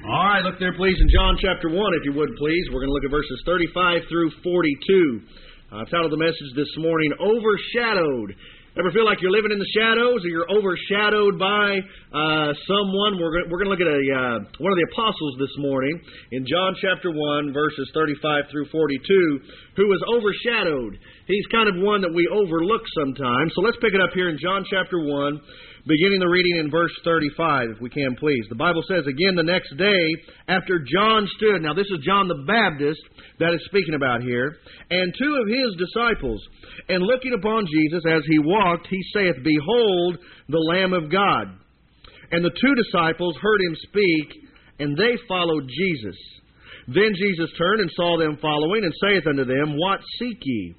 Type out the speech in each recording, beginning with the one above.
All right, look there, please, in John chapter 1, if you would, please. We're going to look at verses 35 through 42. I've titled the message this morning, Overshadowed. Ever feel like you're living in the shadows or you're overshadowed by someone? We're going to look at one of the apostles this morning in John chapter 1, verses 35 through 42, who was overshadowed. He's kind of one that we overlook sometimes. So let's pick it up here in John chapter 1, beginning the reading in verse 35, if we can, please. The Bible says, again, the next day, after John stood. Now, this is John the Baptist that is speaking about here. And two of his disciples. And looking upon Jesus as he walked, he saith, Behold, the Lamb of God. And the two disciples heard him speak, and they followed Jesus. Then Jesus turned and saw them following, and saith unto them, What seek ye?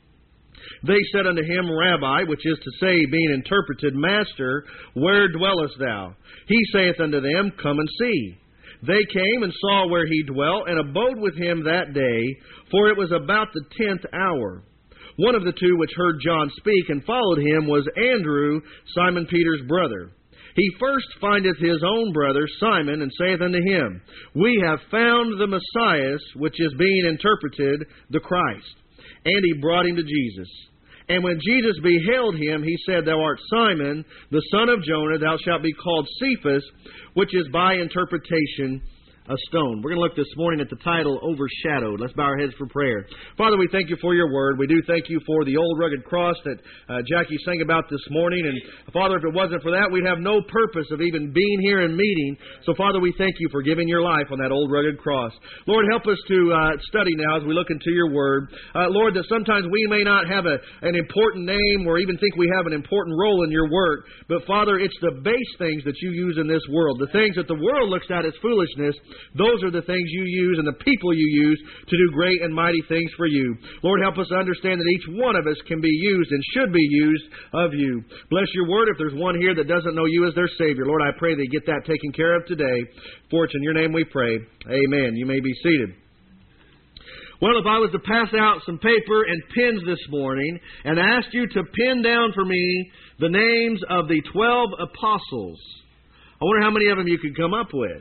They said unto him, Rabbi, which is to say, being interpreted, Master, where dwellest thou? He saith unto them, Come and see. They came and saw where he dwelt, and abode with him that day, for it was about the 10th hour. One of the two which heard John speak and followed him was Andrew, Simon Peter's brother. He first findeth his own brother Simon, and saith unto him, We have found the Messiah, which is being interpreted, the Christ. And he brought him to Jesus. And when Jesus beheld him, he said, Thou art Simon, the son of Jonah, thou shalt be called Cephas, which is by interpretation a stone. We're going to look this morning at the title, Overshadowed. Let's bow our heads for prayer. Father, we thank you for your word. We do thank you for the old rugged cross that Jackie sang about this morning. And Father, if it wasn't for that, we'd have no purpose of even being here and meeting. So Father, we thank you for giving your life on that old rugged cross. Lord, help us to study now as we look into your word. Lord, that sometimes we may not have an important name or even think we have an important role in your work. But Father, it's the base things that you use in this world. The things that the world looks at as foolishness, those are the things you use and the people you use to do great and mighty things for you. Lord, help us to understand that each one of us can be used and should be used of you. Bless your word. If there's one here that doesn't know you as their Savior, Lord, I pray they get that taken care of today. For it's in your name we pray. Amen. You may be seated. Well, if I was to pass out some paper and pens this morning and asked you to pin down for me the names of the 12 apostles, I wonder how many of them you could come up with.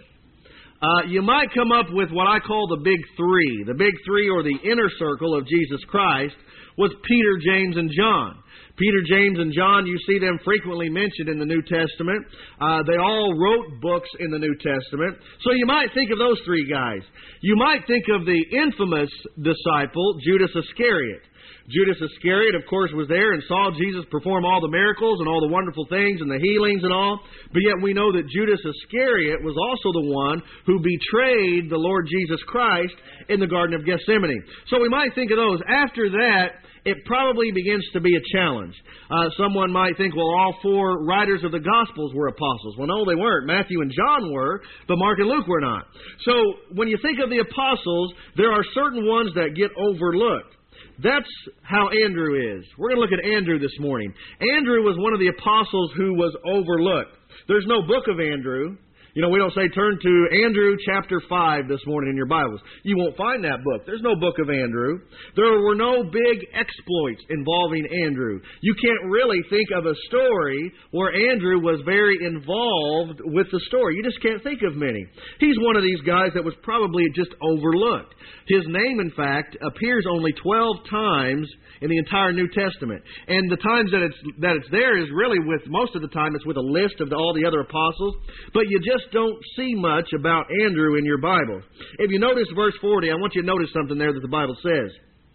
You might come up with what I call the big three. The big three, or the inner circle of Jesus Christ, was Peter, James, and John. Peter, James, and John, you see them frequently mentioned in the New Testament. They all wrote books in the New Testament. So you might think of those three guys. You might think of the infamous disciple, Judas Iscariot. Judas Iscariot, of course, was there and saw Jesus perform all the miracles and all the wonderful things and the healings and all. But yet we know that Judas Iscariot was also the one who betrayed the Lord Jesus Christ in the Garden of Gethsemane. So we might think of those. After that, it probably begins to be a challenge. Someone might think, well, all four writers of the Gospels were apostles. Well, no, they weren't. Matthew and John were, but Mark and Luke were not. So when you think of the apostles, there are certain ones that get overlooked. That's how Andrew is. We're going to look at Andrew this morning. Andrew was one of the apostles who was overlooked. There's no book of Andrew. You know, we don't say turn to Andrew chapter 5 this morning in your Bibles. You won't find that book. There's no book of Andrew. There were no big exploits involving Andrew. You can't really think of a story where Andrew was very involved with the story. You just can't think of many. He's one of these guys that was probably just overlooked. His name, in fact, appears only 12 times in the entire New Testament. And the times that it's there is really with, most of the time, it's with a list of all the other apostles. But you just don't see much about Andrew in your Bible. If you notice verse 40, I want you to notice something there that the Bible says.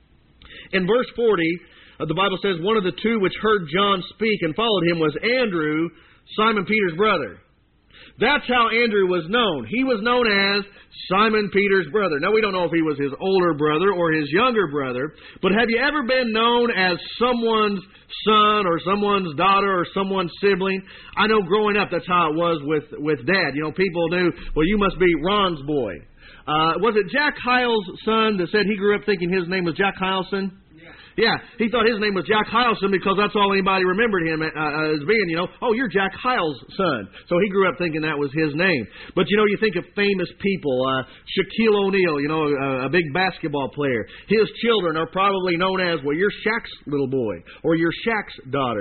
In verse 40, the Bible says, One of the two which heard John speak and followed him was Andrew, Simon Peter's brother. That's how Andrew was known. He was known as Simon Peter's brother. Now, we don't know if he was his older brother or his younger brother, but have you ever been known as someone's son or someone's daughter or someone's sibling? I know growing up that's how it was with Dad. You know, people knew, well, you must be Ron's boy. Was it Jack Hyles' son that said he grew up thinking his name was Jack Hyleson? Yeah, he thought his name was Jack Hyleson because that's all anybody remembered him as being, you know, oh, you're Jack Hyles' son. So he grew up thinking that was his name. But, you know, you think of famous people, Shaquille O'Neal, you know, a big basketball player. His children are probably known as, well, you're Shaq's little boy or you're Shaq's daughter.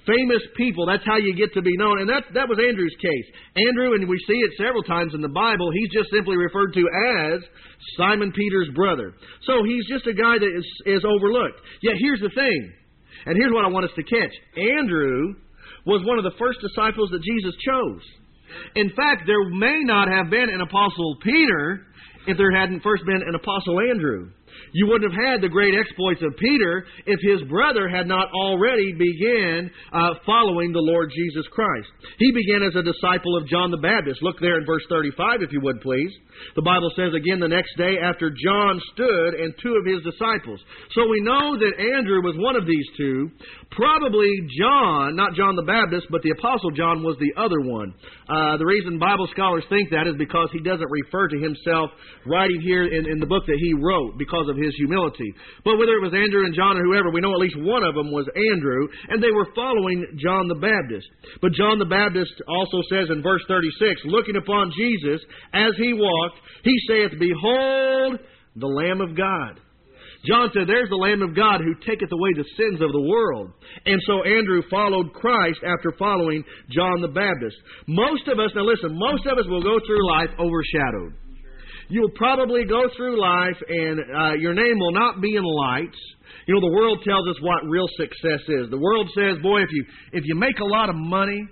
famous people. That's how you get to be known. And that was Andrew's case. Andrew, and we see it several times in the Bible, he's just simply referred to as Simon Peter's brother. So he's just a guy that is overlooked. Yet here's the thing, and here's what I want us to catch. Andrew was one of the first disciples that Jesus chose. In fact, there may not have been an Apostle Peter if there hadn't first been an Apostle Andrew. You wouldn't have had the great exploits of Peter if his brother had not already began following the Lord Jesus Christ. He began as a disciple of John the Baptist. Look there in verse 35, if you would, please. The Bible says again, the next day after John stood and two of his disciples. So we know that Andrew was one of these two. Probably John, not John the Baptist, but the Apostle John was the other one. The reason Bible scholars think that is because he doesn't refer to himself writing here in the book that he wrote because of his humility. But whether it was Andrew and John or whoever, we know at least one of them was Andrew, and they were following John the Baptist. But John the Baptist also says in verse 36, looking upon Jesus as he walked, he saith, Behold, the Lamb of God. John said, there's the Lamb of God who taketh away the sins of the world. And so Andrew followed Christ after following John the Baptist. Most of us, now listen, most of us will go through life overshadowed. You'll probably go through life and your name will not be in lights. You know, the world tells us what real success is. The world says, boy, if you make a lot of money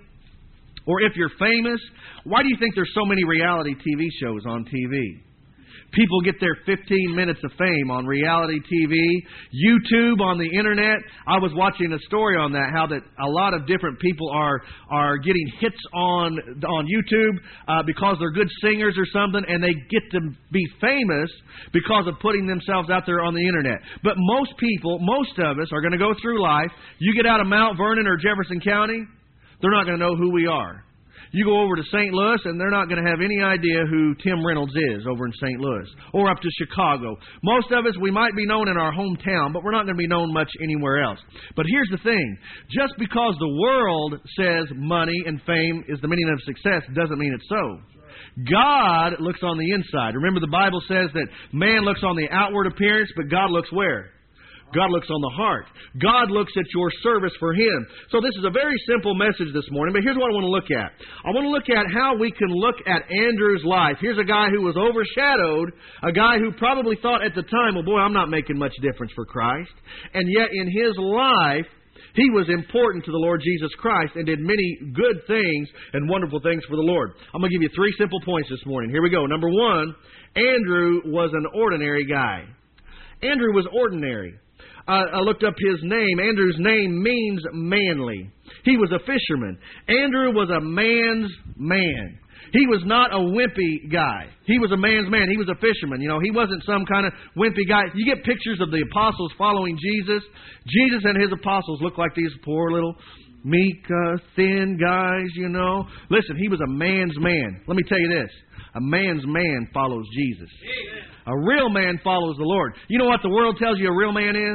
or if you're famous, why do you think there's so many reality TV shows on TV? People get their 15 minutes of fame on reality TV, YouTube, on the Internet. I was watching a story on that, how that a lot of different people are getting hits on YouTube because they're good singers or something, and they get to be famous because of putting themselves out there on the Internet. But most people, most of us, are going to go through life. You get out of Mount Vernon or Jefferson County, they're not going to know who we are. You go over to St. Louis, and they're not going to have any idea who Tim Reynolds is over in St. Louis. Or up to Chicago. Most of us, we might be known in our hometown, but we're not going to be known much anywhere else. But here's the thing. Just because the world says money and fame is the meaning of success doesn't mean it's so. God looks on the inside. Remember, the Bible says that man looks on the outward appearance, but God looks where? God looks on the heart. God looks at your service for Him. So this is a very simple message this morning, but here's what I want to look at. I want to look at how we can look at Andrew's life. Here's a guy who was overshadowed, a guy who probably thought at the time, well, boy, I'm not making much difference for Christ. And yet in his life, he was important to the Lord Jesus Christ and did many good things and wonderful things for the Lord. I'm going to give you 3 simple points this morning. Here we go. Number 1, Andrew was an ordinary guy. Andrew was ordinary. I looked up his name. Andrew's name means manly. He was a fisherman. Andrew was a man's man. He was not a wimpy guy. He was a man's man. He was a fisherman. You know, he wasn't some kind of wimpy guy. You get pictures of the apostles following Jesus. Jesus and his apostles look like these poor little meek, thin guys, you know. Listen, he was a man's man. Let me tell you this. A man's man follows Jesus. A real man follows the Lord. You know what the world tells you a real man is?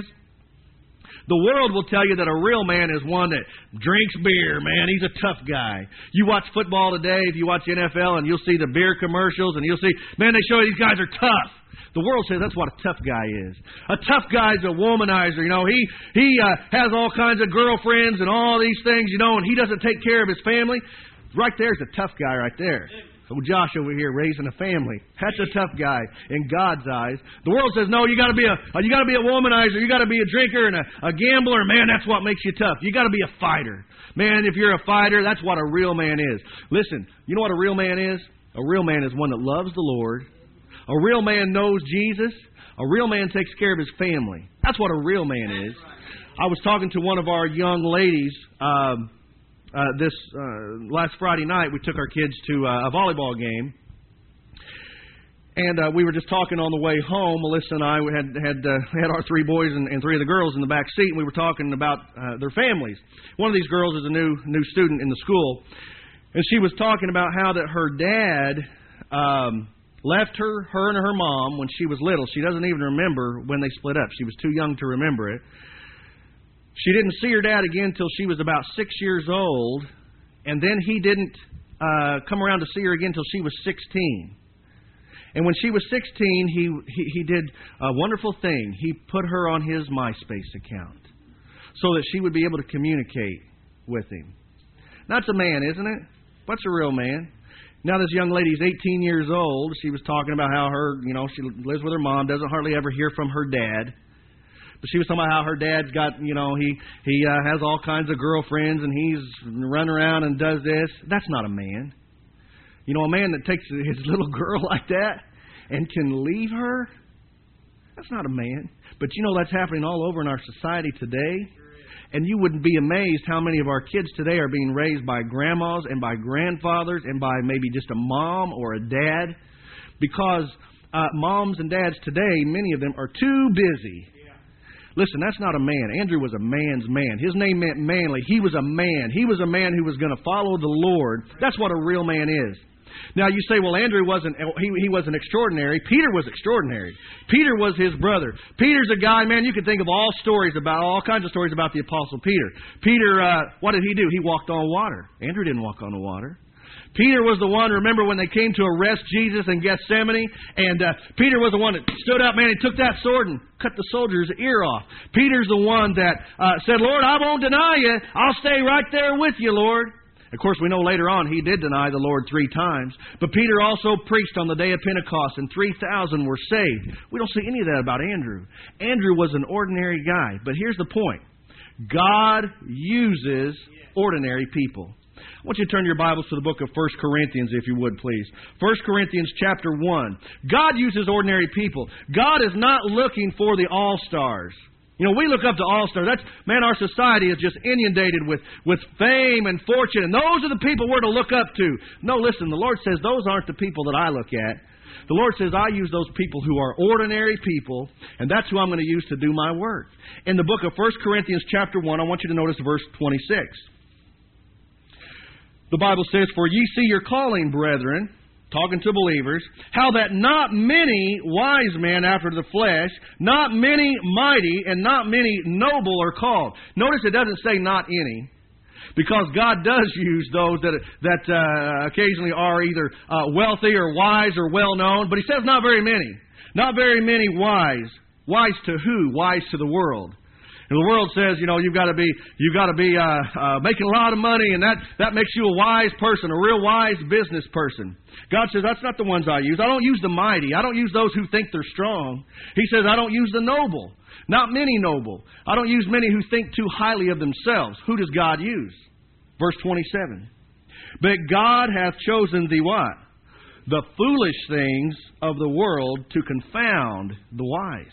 The world will tell you that a real man is one that drinks beer, man. He's a tough guy. You watch football today, if you watch NFL, and you'll see the beer commercials, and you'll see, man, they show you these guys are tough. The world says that's what a tough guy is. A tough guy's a womanizer, you know. He has all kinds of girlfriends and all these things, you know, and he doesn't take care of his family. Right there's a tough guy right there. So Josh over here raising a family. That's a tough guy in God's eyes. The world says, no, you got to be a womanizer, you got to be a drinker and a gambler. Man, that's what makes you tough. You got to be a fighter. Man, if you're a fighter, that's what a real man is. Listen, you know what a real man is? A real man is one that loves the Lord. A real man knows Jesus. A real man takes care of his family. That's what a real man is. I was talking to one of our young ladies this last Friday night. We took our kids to a volleyball game, and we were just talking on the way home. Melissa and I had our 3 boys and 3 of the girls in the back seat, and we were talking about their families. One of these girls is a new student in the school, and she was talking about how that her dad left her and her mom when she was little. She doesn't even remember when they split up. She was too young to remember it. She didn't see her dad again until she was about 6 years old, and then he didn't come around to see her again until she was 16. And when she was 16, he did a wonderful thing. He put her on his MySpace account so that she would be able to communicate with him. That's a man, isn't it? What's a real man? Now this young lady's 18 years old. She was talking about how she lives with her mom, doesn't hardly ever hear from her dad. But she was talking about how her dad's got, he has all kinds of girlfriends and he's run around and does this. That's not a man. A man that takes his little girl like that and can leave her, that's not a man. But that's happening all over in our society today. And you wouldn't be amazed how many of our kids today are being raised by grandmas and by grandfathers and by maybe just a mom or a dad. Because moms and dads today, many of them are too busy. Listen, that's not a man. Andrew was a man's man. His name meant manly. He was a man. He was a man who was going to follow the Lord. That's what a real man is. Now you say, well, Andrew wasn't extraordinary. Peter was extraordinary. Peter was his brother. Peter's a guy, man, you can think of all kinds of stories about the Apostle Peter. Peter, what did he do? He walked on water. Andrew didn't walk on the water. Peter was the one, remember when they came to arrest Jesus in Gethsemane? And Peter was the one that stood up, man, he took that sword and cut the soldier's ear off. Peter's the one that said, Lord, I won't deny you. I'll stay right there with you, Lord. Of course, we know later on he did deny the Lord 3 times. But Peter also preached on the day of Pentecost, and 3,000 were saved. We don't see any of that about Andrew. Andrew was an ordinary guy. But here's the point. God uses ordinary people. I want you to turn your Bibles to the book of 1 Corinthians, if you would, please. 1 Corinthians chapter 1. God uses ordinary people. God is not looking for the all-stars. We look up to all-stars. Our society is just inundated with fame and fortune, and those are the people we're to look up to. No, listen, the Lord says those aren't the people that I look at. The Lord says I use those people who are ordinary people, and that's who I'm going to use to do my work. In the book of 1 Corinthians chapter 1, I want you to notice verse 26. The Bible says, For ye see your calling, brethren, talking to believers, how that not many wise men after the flesh, not many mighty, and not many noble are called. Notice it doesn't say not any, because God does use those that occasionally are either wealthy or wise or well-known, but He says not very many. Not very many wise. Wise to who? Wise to the world. And the world says, you've got to be making a lot of money, and that makes you a wise person, a real wise business person. God says, that's not the ones I use. I don't use the mighty. I don't use those who think they're strong. He says, I don't use the noble. Not many noble. I don't use many who think too highly of themselves. Who does God use? Verse 27. But God hath chosen the what? The foolish things of the world to confound the wise.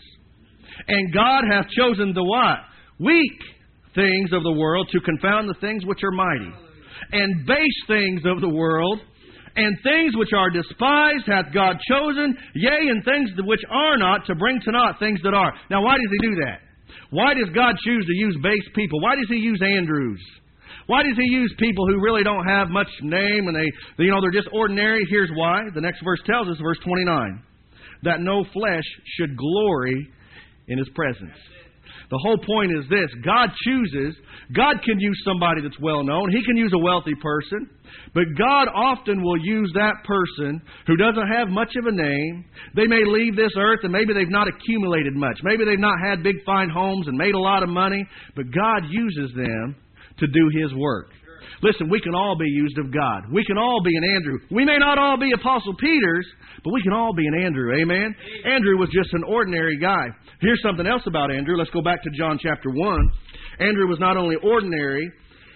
And God hath chosen the what? Weak things of the world to confound the things which are mighty. And base things of the world, and things which are despised hath God chosen, yea, and things which are not, to bring to naught things that are. Now, why does He do that? Why does God choose to use base people? Why does He use Andrews? Why does He use people who really don't have much name and they're just ordinary? Here's why. The next verse tells us, verse 29, that no flesh should glory in His presence. The whole point is this. God chooses. God can use somebody that's well known. He can use a wealthy person. But God often will use that person who doesn't have much of a name. They may leave this earth and maybe they've not accumulated much. Maybe they've not had big fine homes and made a lot of money. But God uses them to do His work. Listen, we can all be used of God. We can all be an Andrew. We may not all be Apostle Peters, but we can all be an Andrew. Amen? Andrew was just an ordinary guy. Here's something else about Andrew. Let's go back to John chapter 1. Andrew was not only ordinary,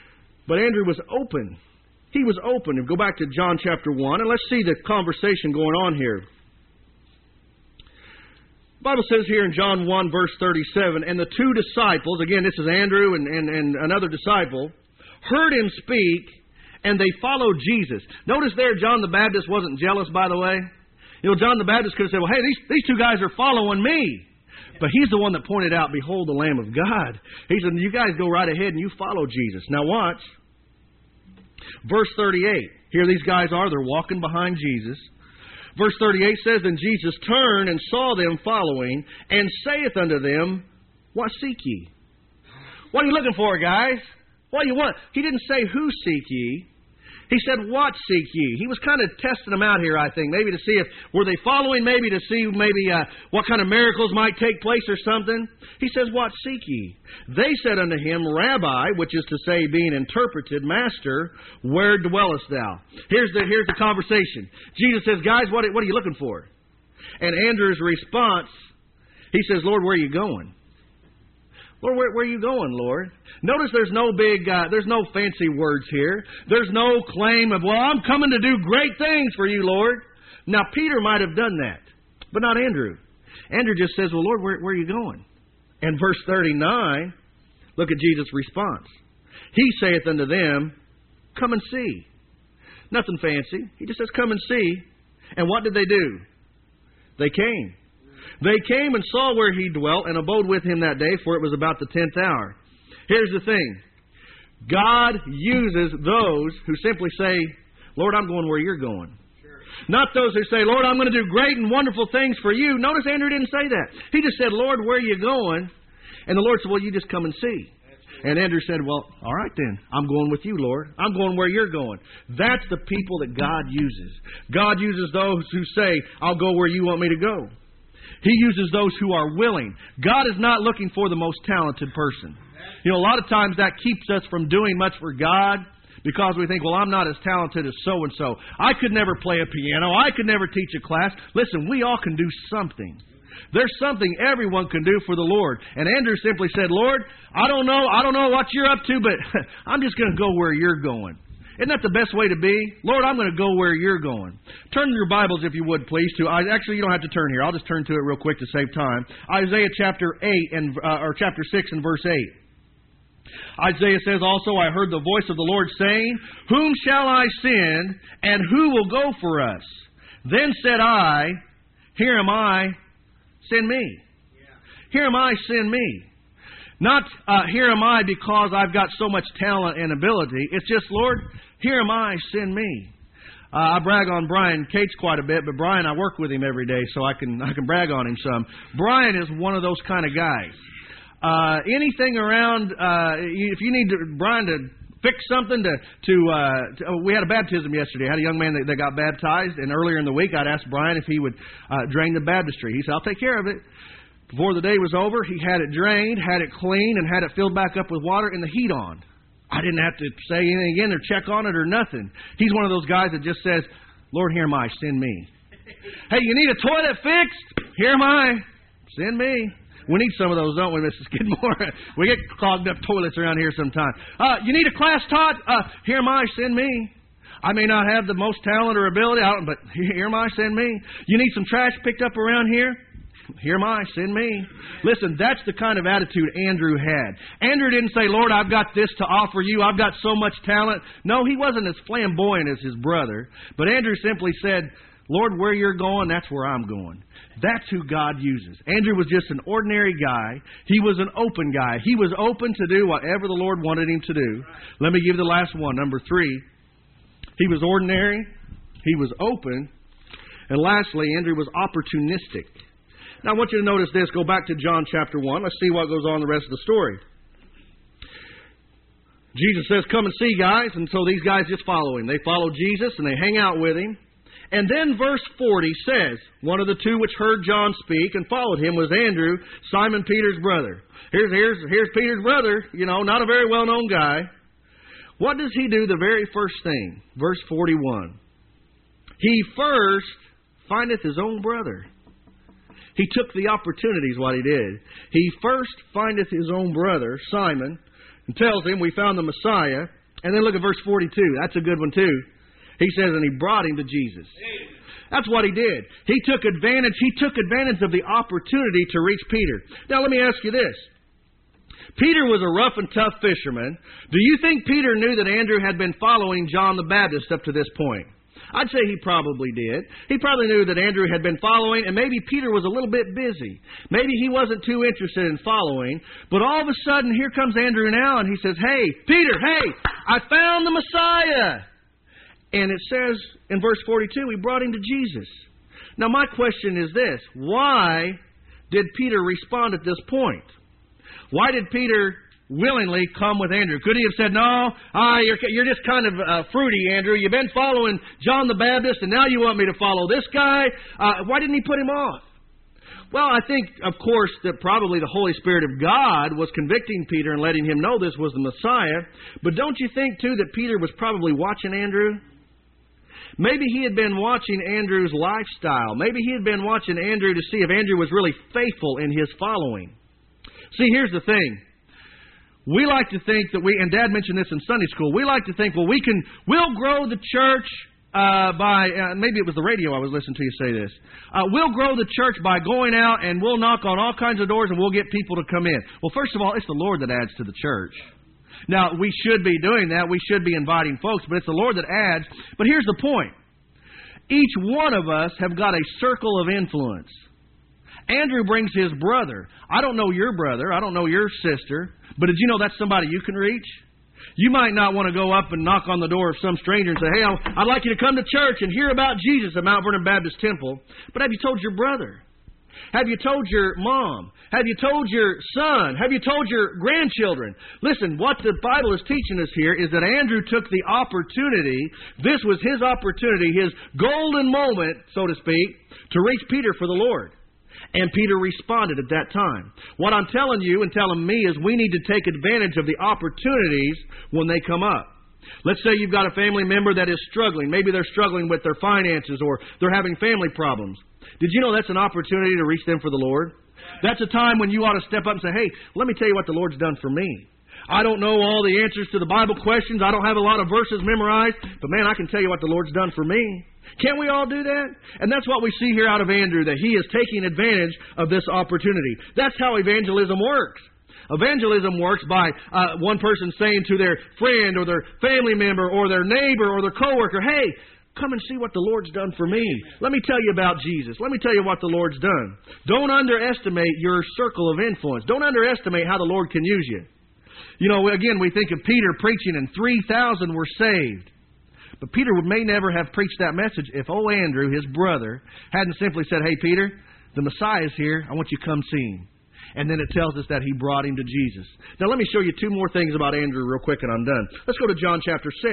but Andrew was open. He was open. And go back to John chapter 1, and let's see the conversation going on here. The Bible says here in John 1, verse 37, and the 2 disciples, again, this is Andrew and another disciple, heard Him speak, and they followed Jesus. Notice there, John the Baptist wasn't jealous, by the way. John the Baptist could have said, well, hey, these 2 guys are following me. But he's the one that pointed out, behold, the Lamb of God. He said, you guys go right ahead and you follow Jesus. Now watch. Verse 38. Here these guys are. They're walking behind Jesus. Verse 38 says, and Jesus turned and saw them following, and saith unto them, what seek ye? What are you looking for, guys? What do you want? He didn't say, who seek ye? He said, what seek ye? He was kind of testing them out here, I think, maybe to see if, were they following, maybe to see what kind of miracles might take place or something. He says, what seek ye? They said unto him, Rabbi, which is to say, being interpreted, Master, where dwellest thou? Here's the conversation. Jesus says, guys, what are you looking for? And Andrew's response, he says, Lord, where are you going? Lord, where are you going, Lord? Notice there's no fancy words here. There's no claim of, well, I'm coming to do great things for you, Lord. Now, Peter might have done that, but not Andrew. Andrew just says, well, Lord, where are you going? And verse 39, look at Jesus' response. He saith unto them, come and see. Nothing fancy. He just says, come and see. And what did they do? They came. They came and saw where he dwelt and abode with him that day, for it was about the 10th hour. Here's the thing. God uses those who simply say, Lord, I'm going where you're going. Sure. Not those who say, Lord, I'm going to do great and wonderful things for you. Notice Andrew didn't say that. He just said, Lord, where are you going? And the Lord said, well, you just come and see. And Andrew said, well, all right then. I'm going with you, Lord. I'm going where you're going. That's the people that God uses. God uses those who say, I'll go where you want me to go. He uses those who are willing. God is not looking for the most talented person. You know, a lot of times that keeps us from doing much for God because we think, well, I'm not as talented as so-and-so. I could never play a piano. I could never teach a class. Listen, we all can do something. There's something everyone can do for the Lord. And Andrew simply said, Lord, I don't know what you're up to, but I'm just going to go where you're going. Isn't that the best way to be? Lord, I'm going to go where you're going. Turn your Bibles, if you would, please, to... Actually, you don't have to turn here. I'll just turn to it real quick to save time. Isaiah chapter 8 or chapter 6 and verse 8. Isaiah says also, I heard the voice of the Lord saying, whom shall I send, and who will go for us? Then said I, here am I, send me. Here am I, send me. Not here am I because I've got so much talent and ability. It's just, Lord, here am I, send me. I brag on Brian Cates quite a bit, but Brian, I work with him every day, so I can brag on him some. Brian is one of those kind of guys. Anything around, if you need Brian to fix something we had a baptism yesterday. I had a young man that got baptized, and earlier in the week I'd asked Brian if he would drain the baptistry. He said, I'll take care of it. Before the day was over, he had it drained, had it cleaned, and had it filled back up with water and the heat on. I didn't have to say anything again or check on it or nothing. He's one of those guys that just says, Lord, here am I, send me. Hey, you need a toilet fixed? Here am I, send me. We need some of those, don't we, Mrs. Skidmore? We get clogged up toilets around here sometimes. You need a class taught? Here am I, send me. I may not have the most talent or ability, but here am I, send me. You need some trash picked up around here? Here am I, send me. Listen, that's the kind of attitude Andrew had. Andrew didn't say, Lord, I've got this to offer you. I've got so much talent. No, he wasn't as flamboyant as his brother. But Andrew simply said, Lord, where you're going, that's where I'm going. That's who God uses. Andrew was just an ordinary guy. He was an open guy. He was open to do whatever the Lord wanted him to do. Let me give the last one, number 3. He was ordinary. He was open. And lastly, Andrew was opportunistic. Now, I want you to notice this. Go back to John chapter 1. Let's see what goes on in the rest of the story. Jesus says, come and see, guys. And so these guys just follow him. They follow Jesus and they hang out with him. And then verse 40 says, one of the two which heard John speak and followed him was Andrew, Simon Peter's brother. Here's Peter's brother, not a very well-known guy. What does he do the very first thing? Verse 41. He first findeth his own brother. He took the opportunities, what he did. He first findeth his own brother, Simon, and tells him, we found the Messiah. And then look at verse 42. That's a good one too. He says, and he brought him to Jesus. That's what he did. He took advantage of the opportunity to reach Peter. Now let me ask you this. Peter was a rough and tough fisherman. Do you think Peter knew that Andrew had been following John the Baptist up to this point? I'd say he probably did. He probably knew that Andrew had been following, and maybe Peter was a little bit busy. Maybe he wasn't too interested in following. But all of a sudden, here comes Andrew now, and he says, hey, Peter, I found the Messiah. And it says in verse 42, he brought him to Jesus. Now, my question is this. Why did Peter respond at this point? Why did Peter willingly come with Andrew? Could he have said, no, you're just kind of fruity, Andrew. You've been following John the Baptist, and now you want me to follow this guy? Why didn't he put him off? Well, I think, of course, that probably the Holy Spirit of God was convicting Peter and letting him know this was the Messiah. But don't you think, too, that Peter was probably watching Andrew? Maybe he had been watching Andrew's lifestyle. Maybe he had been watching Andrew to see if Andrew was really faithful in his following. See, here's the thing. We like to think that and Dad mentioned this in Sunday school, we like to think, well, we'll grow the church by, maybe it was the radio I was listening to you say this. We'll grow the church by going out and we'll knock on all kinds of doors and we'll get people to come in. Well, first of all, it's the Lord that adds to the church. Now, we should be doing that. We should be inviting folks, but it's the Lord that adds. But here's the point. Each one of us have got a circle of influence. Andrew brings his brother. I don't know your brother. I don't know your sister. But did you know that's somebody you can reach? You might not want to go up and knock on the door of some stranger and say, hey, I'd like you to come to church and hear about Jesus at Mount Vernon Baptist Temple. But have you told your brother? Have you told your mom? Have you told your son? Have you told your grandchildren? Listen, what the Bible is teaching us here is that Andrew took the opportunity. This was his opportunity, his golden moment, so to speak, to reach Peter for the Lord. And Peter responded at that time. What I'm telling you and telling me is we need to take advantage of the opportunities when they come up. Let's say you've got a family member that is struggling. Maybe they're struggling with their finances or they're having family problems. Did you know that's an opportunity to reach them for the Lord? That's a time when you ought to step up and say, hey, let me tell you what the Lord's done for me. I don't know all the answers to the Bible questions. I don't have a lot of verses memorized. But man, I can tell you what the Lord's done for me. Can't we all do that? And that's what we see here out of Andrew, that he is taking advantage of this opportunity. That's how evangelism works. Evangelism works by one person saying to their friend or their family member or their neighbor or their coworker, hey, come and see what the Lord's done for me. Let me tell you about Jesus. Let me tell you what the Lord's done. Don't underestimate your circle of influence. Don't underestimate how the Lord can use you. You know, again, we think of Peter preaching and 3,000 were saved. But Peter may never have preached that message if Andrew, his brother, hadn't simply said, hey, Peter, the Messiah's here. I want you to come see him. And then it tells us that he brought him to Jesus. Now, let me show you two more things about Andrew real quick and I'm done. Let's go to John chapter 6.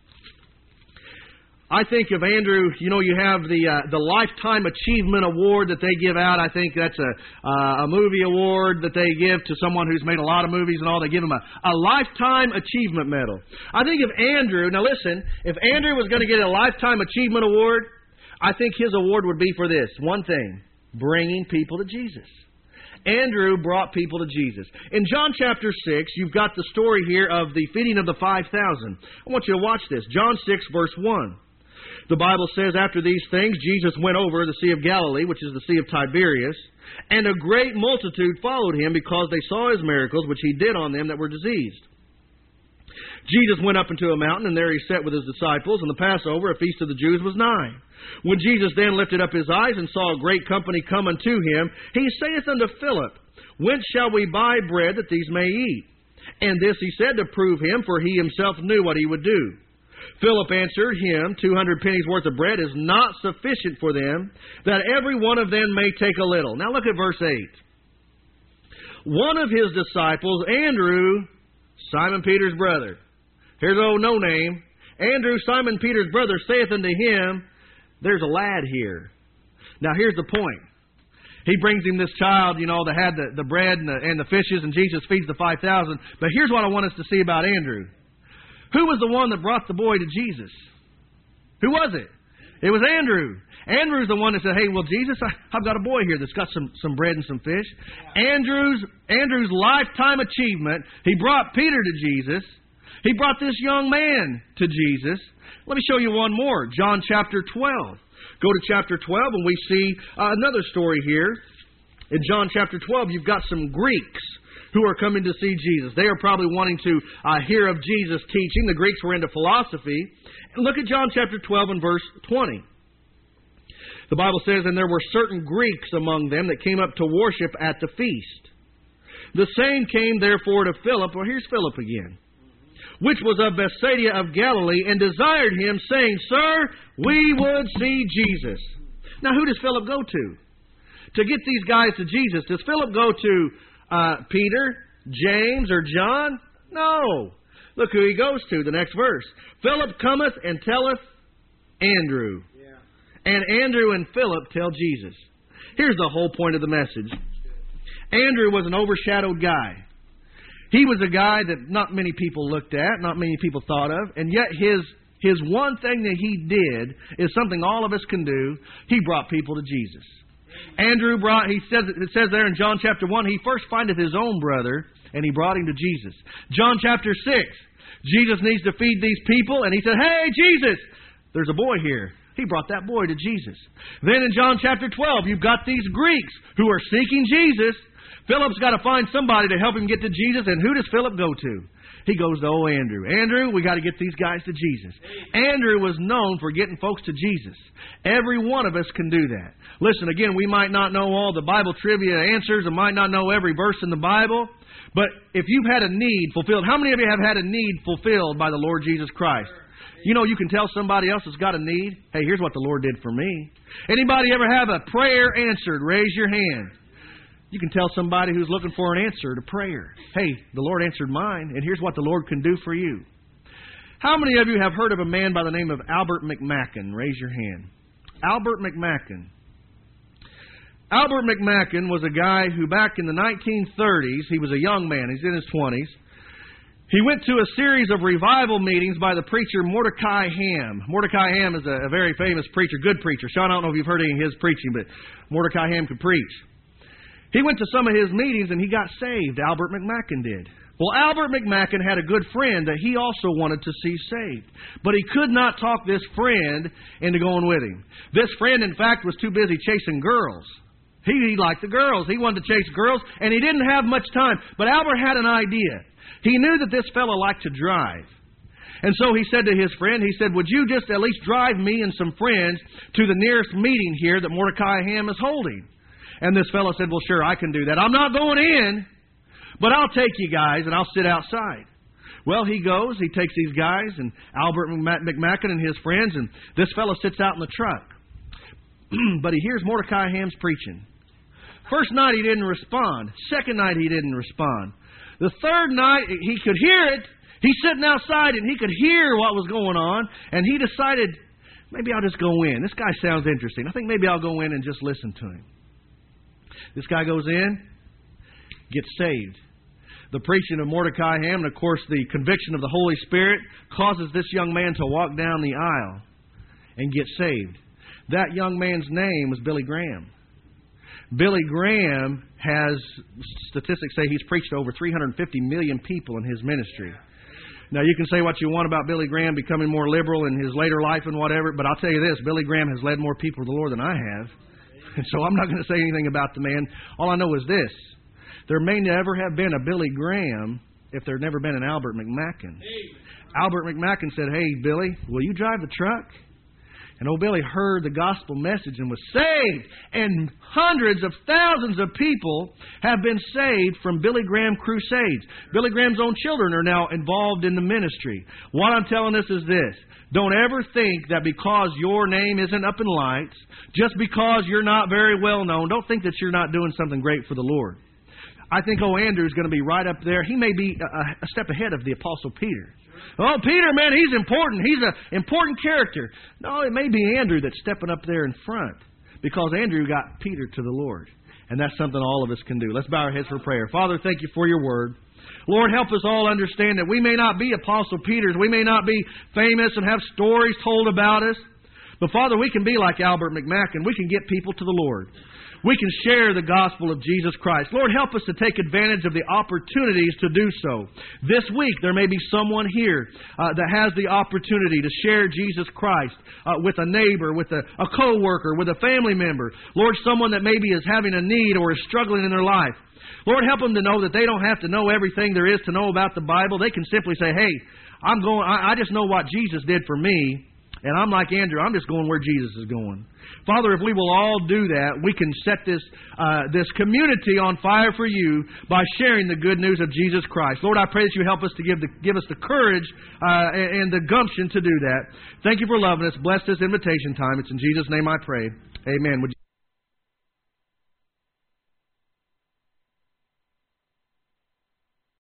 I think of Andrew, you know, you have the Lifetime Achievement Award that they give out. I think that's a movie award that they give to someone who's made a lot of movies and all. They give him a Lifetime Achievement Medal. I think if Andrew, now listen, if Andrew was going to get a Lifetime Achievement Award, I think his award would be for this. One thing, bringing people to Jesus. Andrew brought people to Jesus. In John chapter 6, you've got the story here of the feeding of the 5,000. I want you to watch this. John 6, verse 1. The Bible says, after these things, Jesus went over the Sea of Galilee, which is the Sea of Tiberias, and a great multitude followed him because they saw his miracles, which he did on them that were diseased. Jesus went up into a mountain, and there he sat with his disciples, and the Passover, a feast of the Jews, was nigh. When Jesus then lifted up his eyes and saw a great company come unto him, he saith unto Philip, whence shall we buy bread that these may eat? And this he said to prove him, for he himself knew what he would do. Philip answered him, 200 pennies worth of bread is not sufficient for them, that every one of them may take a little. Now look at verse 8. One of his disciples, Andrew, Simon Peter's brother. Here's old no-name. Andrew, Simon Peter's brother, saith unto him, there's a lad here. Now here's the point. He brings him this child, you know, that had the bread and the fishes, and Jesus feeds the 5,000. But here's what I want us to see about Andrew. Who was the one that brought the boy to Jesus? Who was it? It was Andrew. Andrew's the one that said, hey, well, Jesus, I've got a boy here that's got some bread and some fish. Andrew's lifetime achievement, he brought Peter to Jesus. He brought this young man to Jesus. Let me show you one more. John chapter 12. Go to chapter 12 and we see another story here. In John chapter 12, you've got some Greeks who are coming to see Jesus. They are probably wanting to hear of Jesus' teaching. The Greeks were into philosophy. And look at John chapter 12 and verse 20. The Bible says, and there were certain Greeks among them that came up to worship at the feast. The same came therefore to Philip. Well, here's Philip again. Which was of Bethsaida of Galilee, and desired him, saying, Sir, we would see Jesus. Now, who does Philip go to? To get these guys to Jesus. Does Philip go to Peter, James or John? No. Look who he goes to, the next verse. Philip cometh and telleth Andrew. And Andrew and Philip tell Jesus. Here's the whole point of the message. Andrew was an overshadowed guy. He was a guy that not many people looked at, not many people thought of, and yet his one thing that he did is something all of us can do. He brought people to Jesus. Andrew it says there in John chapter 1, he first findeth his own brother, and he brought him to Jesus. John chapter 6, Jesus needs to feed these people, and he said, hey, Jesus, there's a boy here. He brought that boy to Jesus. Then in John chapter 12, you've got these Greeks who are seeking Jesus. Philip's got to find somebody to help him get to Jesus, and who does Philip go to? He goes to old Andrew. Andrew, we got to get these guys to Jesus. Andrew was known for getting folks to Jesus. Every one of us can do that. Listen, again, we might not know all the Bible trivia answers and might not know every verse in the Bible, but if you've had a need fulfilled, how many of you have had a need fulfilled by the Lord Jesus Christ? You know, you can tell somebody else has got a need. Hey, here's what the Lord did for me. Anybody ever have a prayer answered? Raise your hand. You can tell somebody who's looking for an answer to prayer. Hey, the Lord answered mine, and here's what the Lord can do for you. How many of you have heard of a man by the name of Albert McMakin? Raise your hand. Albert McMakin. Albert McMakin was a guy who back in the 1930s, he was a young man, he's in his 20s. He went to a series of revival meetings by the preacher Mordecai Ham. Mordecai Ham is a very famous preacher, good preacher. Sean, I don't know if you've heard any of his preaching, but Mordecai Ham could preach. He went to some of his meetings and he got saved. Albert McMakin did. Well, Albert McMakin had a good friend that he also wanted to see saved. But he could not talk this friend into going with him. This friend, in fact, was too busy chasing girls. He liked the girls. He wanted to chase girls, and he didn't have much time. But Albert had an idea. He knew that this fellow liked to drive. And so he said to his friend, he said, would you just at least drive me and some friends to the nearest meeting here that Mordecai Ham is holding? And this fellow said, well, sure, I can do that. I'm not going in, but I'll take you guys and I'll sit outside. Well, he goes, he takes these guys and Albert McMakin and his friends, and this fellow sits out in the truck. But he hears Mordecai Ham's preaching. First night he didn't respond. Second night he didn't respond. The third night he could hear it. He's sitting outside and he could hear what was going on, and he decided, maybe I'll just go in. This guy sounds interesting. I think maybe I'll go in and just listen to him. This guy goes in, gets saved. The preaching of Mordecai Ham, and of course the conviction of the Holy Spirit, causes this young man to walk down the aisle and get saved. That young man's name was Billy Graham. Billy Graham has, statistics say he's preached to over 350 million people in his ministry. Now, you can say what you want about Billy Graham becoming more liberal in his later life and whatever, but I'll tell you this, Billy Graham has led more people to the Lord than I have. And so I'm not going to say anything about the man. All I know is this. There may never have been a Billy Graham if there had never been an Albert McMakin. Albert McMakin said, hey, Billy, will you drive the truck? And old Billy heard the gospel message and was saved. And hundreds of thousands of people have been saved from Billy Graham crusades. Billy Graham's own children are now involved in the ministry. What I'm telling us is this. Don't ever think that because your name isn't up in lights, just because you're not very well known, don't think that you're not doing something great for the Lord. I think old Andrew's going to be right up there. He may be a step ahead of the Apostle Peter. Oh, Peter, man, he's important. He's an important character. No, it may be Andrew that's stepping up there in front because Andrew got Peter to the Lord. And that's something all of us can do. Let's bow our heads for prayer. Father, thank you for your word. Lord, help us all understand that we may not be Apostle Peters. We may not be famous and have stories told about us. But, Father, we can be like Albert McMakin. We can get people to the Lord. We can share the gospel of Jesus Christ. Lord, help us to take advantage of the opportunities to do so. This week, there may be someone here that has the opportunity to share Jesus Christ with a neighbor, with a co-worker, with a family member. Lord, someone that maybe is having a need or is struggling in their life. Lord, help them to know that they don't have to know everything there is to know about the Bible. They can simply say, hey, I just know what Jesus did for me. And I'm like Andrew, I'm just going where Jesus is going. Father, if we will all do that, we can set this community on fire for you by sharing the good news of Jesus Christ. Lord, I pray that you help us to give us the courage and the gumption to do that. Thank you for loving us. Bless this invitation time. It's in Jesus' name I pray. Amen.